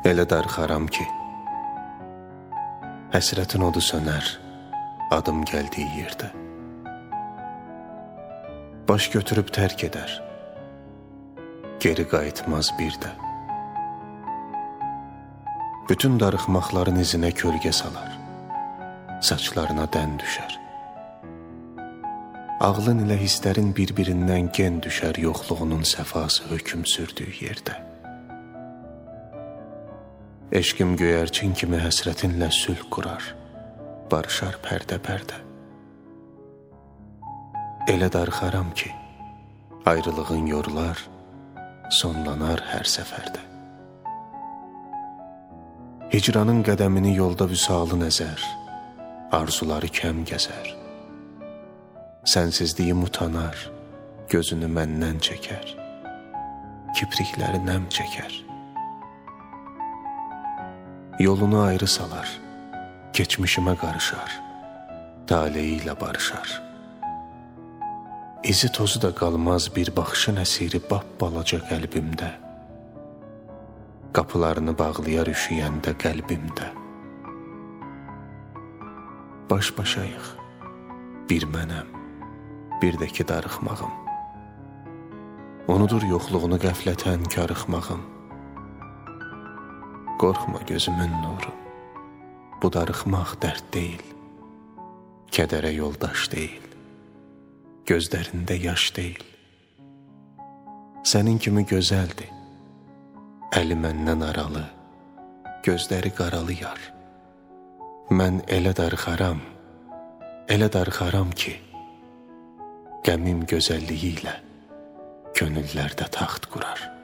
Elə darxaram ki, həsrətin odu sönər adım gəldiyi yerdə. Baş götürüb tərk edər, geri qayıtmaz bir də. Bütün darıxmaqların izinə kölgə salar, saçlarına dən düşər. Ağlın ilə hisslərin bir-birindən gen düşər yoxluğunun səfası hökm sürdüyü yerdə. Eşqim göyərçin kimi həsrətinlə sülh qurar, barışar pərdə-pərdə. Elə darxaram ki, ayrılığın yorular, sonlanar hər səfərdə. Hicranın qədəmini yolda vüsalın əzər, arzuları kəm gəzər. Sənsizliyim utanar, gözünü məndən çəkər, kiprikləri nəm çəkər. Yolunu ayrı salar, keçmişimə qarışar, taleyi ilə barışar. İzi tozu da qalmaz bir baxışın əsiri balaca qəlbimdə. Qapılarını bağlayar üşüyəndə qəlbimdə. Baş-başayıq, bir mənəm, bir də ki darıxmağım. Unudur yoxluğunu qəflətən karıxmağım. Qorxma gözümün nuru, bu darıxmaq dərd deyil, kədərə yoldaş deyil, gözlərində yaş deyil. Sənin kimi gözəldir, əli məndən aralı, gözləri qaralı yar. Mən elə darıxaram ki, qəmim gözəlliyi ilə könüllərdə taxt qurar.